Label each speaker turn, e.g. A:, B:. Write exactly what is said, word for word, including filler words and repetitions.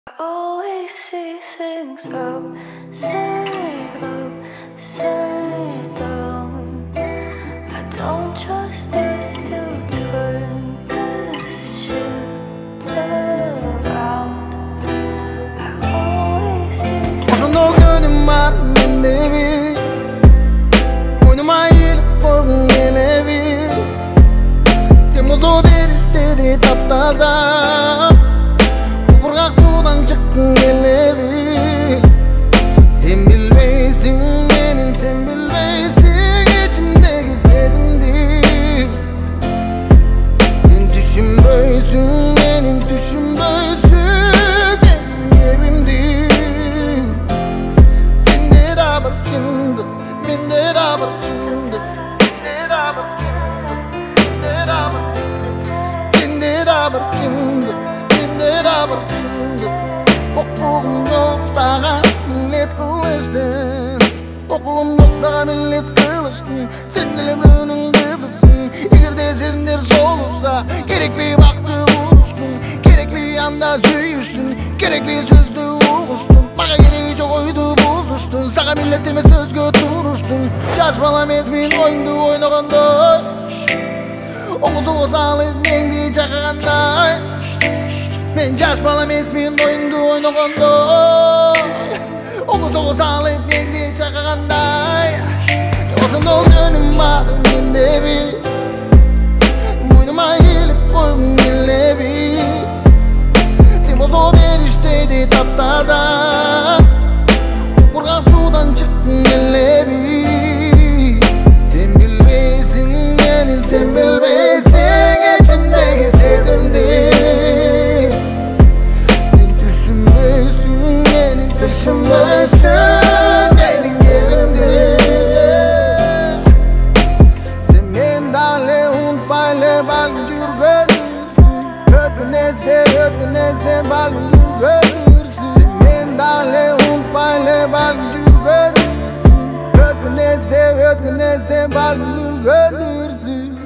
A: I always see things upside upside down. I don't trust us to turn this ship around. I always see
B: Ошондо күнүм бар мендеби, мойнума ийилип койгуң келеби. Сен музу бериштеди таптаза, кургак суудан чыккың келеби. Сен билбейсиң менин, сен билбейсиң ичимдеги сезимди. Сен түшүнбөйсүң менин, түшүнбөйсүң менин кебимди. Сенде да бир чындык, менде да бир чындык. Сенде да бир чындык, менде да бир чындык. Окугум жок сага милдет кылыштын, окугум жок сага милдет кылыштын. Сен деле менин кызысың, эгерде сезимдер солуса, керекпи бакты уруштун, керекпи анда сүйүштүн, керекпи сөздү угуштун. Мага кереги жок ойду бузуштун, сага милдет эмес сөзгө туруштун. Жаш бала эмесмин оюңду ойногондой, оңго солго салып меңди чакагандай. Мен жаш бала эмесмин оюңду ойногондой, оңго солго салып меңди чакагандай. Ошондо жөнүм бар мендеби, мойнума ийилип койгуң келеби. Сен болсо бериштеди таптаза, кургак суудан чыккың келеби. Сен билбейсиң менин, сен билбейсиң ичимдеги сезимди. Сен түшүнбөйсүң менин, түшүнбөйсүң менин кебимди. Сен мен дале унутпай эле балким жүргөнүрсүң, өткөн эсте, өткөн эсте балким жүргөнүрсүң. Сен мен дале унутпай эле балким жүргөнүрсүң, өткөн эсте, өткөн эсте балким жүргөнүрсүң.